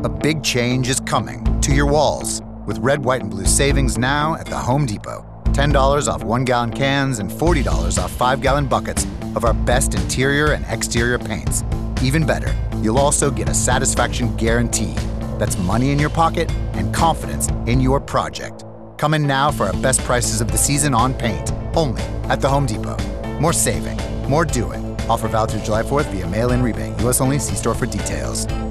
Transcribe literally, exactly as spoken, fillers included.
A big change is coming to your walls with red, white, and blue savings now at the Home Depot. ten dollars off one-gallon cans and forty dollars off five-gallon buckets of our best interior and exterior paints. Even better, you'll also get a satisfaction guarantee. That's money in your pocket and confidence in your project. Come in now for our best prices of the season on paint, only at the Home Depot. More saving, more doing. Offer valid through July fourth via mail-in rebate. U S only. See store for details.